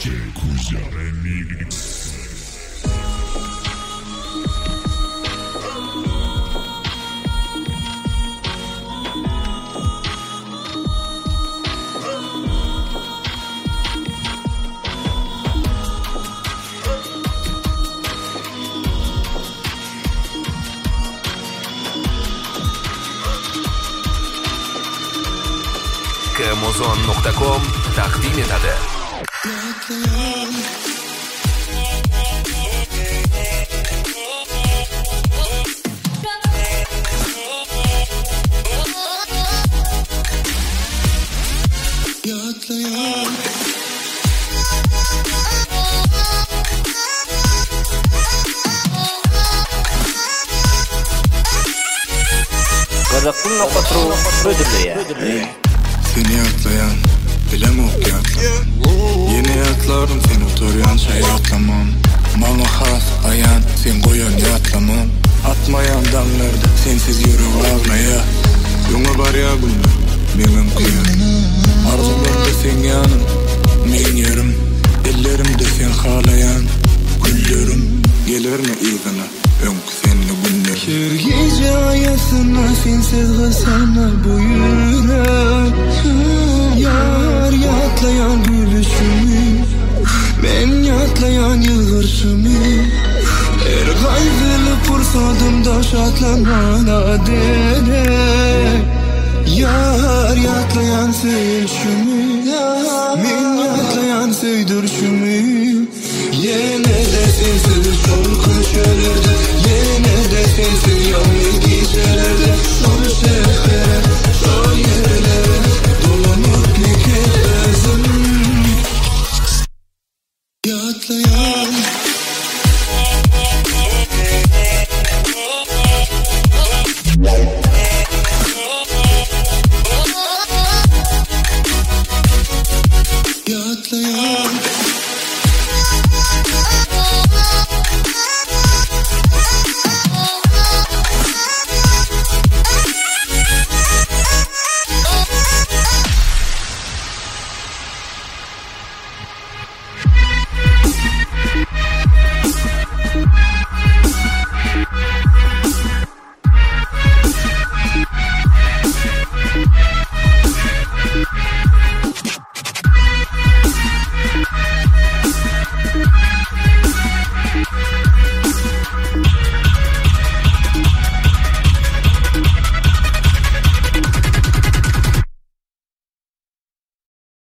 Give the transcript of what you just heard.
Amazon.com taqdim etadi. Qazaxsın noqatru ödülüye. Seni atlayan bilem okuyatlam. Yeni atlarım seni oturuyan şey atlamam. Bana has ayan sen koyan yatlamam. Atmayan damlarda sensiz yürü almaya. Yunga bar ya günler benim kıyar. Arzularda sen yanım men yerim. Ellerimde sen halayan güllerim. Gelir mi izine önkü senli günler. Kör gece ayasına sensiz gısana bu yürek. Yar yatlayan gülüşümü, ben yatlayan yılgırışımı. Her kaygılı fırsatımda şatlanmana dene. Yar yatlayan sevişimi.